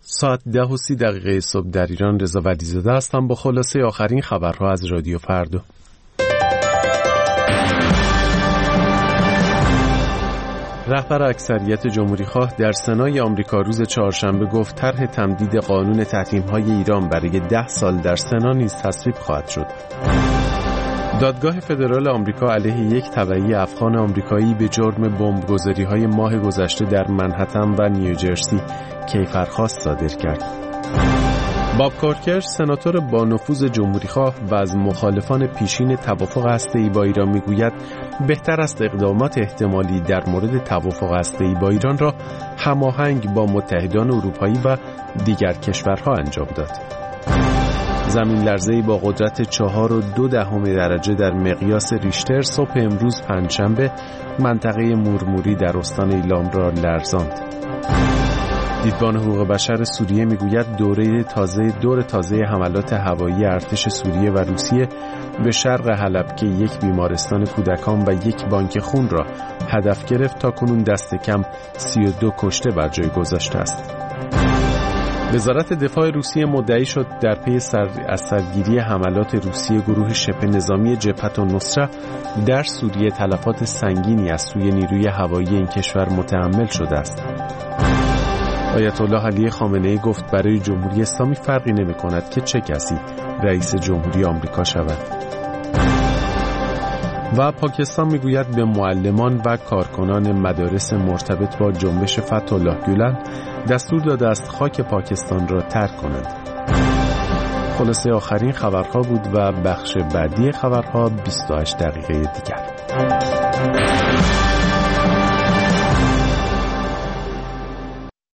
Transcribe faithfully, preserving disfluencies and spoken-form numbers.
ساعت ده و سی دقیقه صبح در ایران. رضا ولیزاده هستم با خلاصه آخرین خبرها از رادیو فردا. رهبر اکثریت جمهوری‌خواه در سنای آمریکا روز چهارشنبه گفت طرح تمدید قانون تحریم‌های ایران برای ده سال در سنا نیز تصویب خواهد شد. دادگاه فدرال آمریکا علیه یک تبعی افغان آمریکایی به جرم بمبگذاری‌های ماه گذشته در منهتن و نیوجرسی کیفرخواست صادر کرد. باب کارکر، سناتور با نفوذ جمهوری‌خواه و از مخالفان پیشین توافق هسته‌ای با ایران میگوید بهتر است اقدامات احتمالی در مورد توافق هسته‌ای با ایران را هماهنگ با متحدان اروپایی و دیگر کشورها انجام داد. زمین لرزه‌ای با قدرت چهار و دو دهم درجه در مقیاس ریشتر صبح امروز پنجشنبه منطقه مورموری در استان ایلام را لرزاند. دیدبان حقوق بشر سوریه میگوید دوره تازه دور تازه حملات هوایی ارتش سوریه و روسیه به شرق حلب که یک بیمارستان کودکان و یک بانک خون را هدف گرفت تا کنون دست کم سی و دو کشته بر جای گذاشته است. وزارت دفاع روسیه مدعی شد در پی سر از سرگیری حملات روسیه گروه شبه نظامی جبهت النصره در سوریه تلفات سنگینی از سوی نیروی هوایی این کشور متحمل شده است. آیت الله علی خامنه‌ای گفت برای جمهوری اسلامی فرقی نمی‌کند که چه کسی رئیس جمهوری آمریکا شود. و پاکستان میگوید به معلمان و کارکنان مدارس مرتبط با جنبش فتح الله گولن دستور داده است خاک پاکستان را ترک کنند. خلاصه آخرین خبرها بود و بخش بعدی خبرها بیست و هشت دقیقه دیگر.